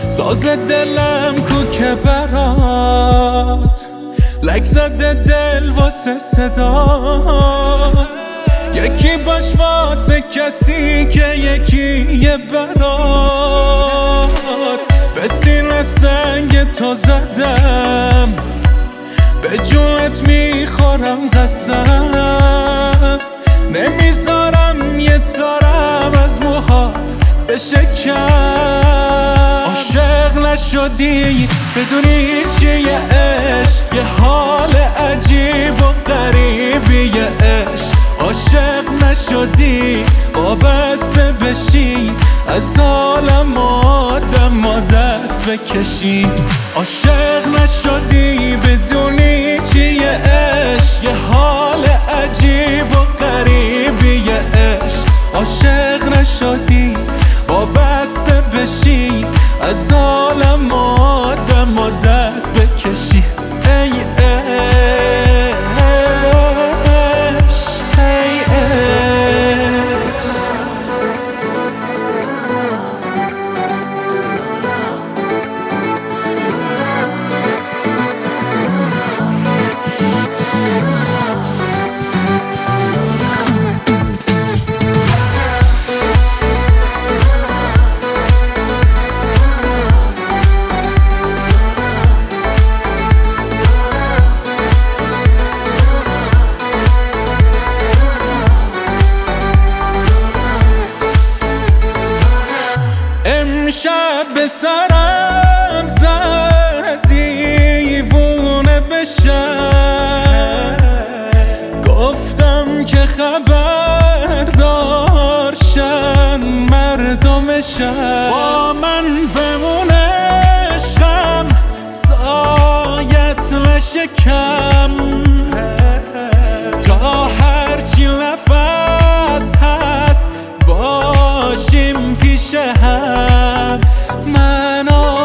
ساز دلم کو که برات لک زده دل واسه صدات، یکی باش واسه کسی که یکیه برات. به سینه سنگ تو زدم، به جونت میخورم قسم، نمیذارم یه تارم از موهات بشه کم. عاشق نشدی بدونی چیه عشق، یه حال عجیب و غریبیه عشق. عاشق نشدی وابسته بشی، از عالم آدم دست بکشی. عاشق نشدی بدونی چیه عشق، یه حال عجیب و غریبیه عشق. عاشق نشدی وابسته بشی، از عالم آدم دست بکشی. ای امشب به سرم زد دیوونه بشم، گفتم که خبردار شن مردمشم. با من بمونه عشقم، سایت نشه کم، تا هرچی نفس هست باشیم پیش هم. من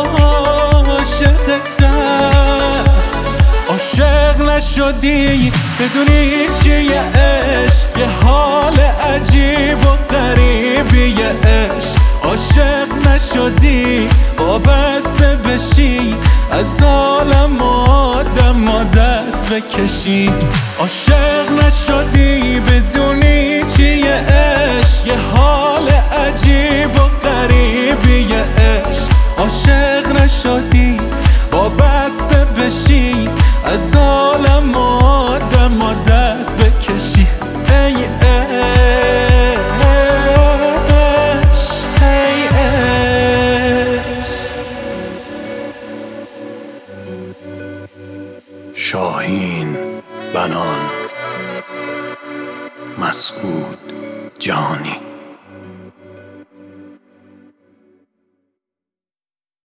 عاشقتم. عاشق نشدی بدونی چیه عشق، یه حال عجیب و غریبیه عشق. عاشق نشدی وابسته بشی، از عالم آدم دست بکشی. عاشق نشدی بدونی چیه عشق، یه حال عجیب و غریبیه عشق. عاشق نشدی وابسته بشی، از عالم آدم دست بکشی. ای شاهین بنان، مسعود جهانی.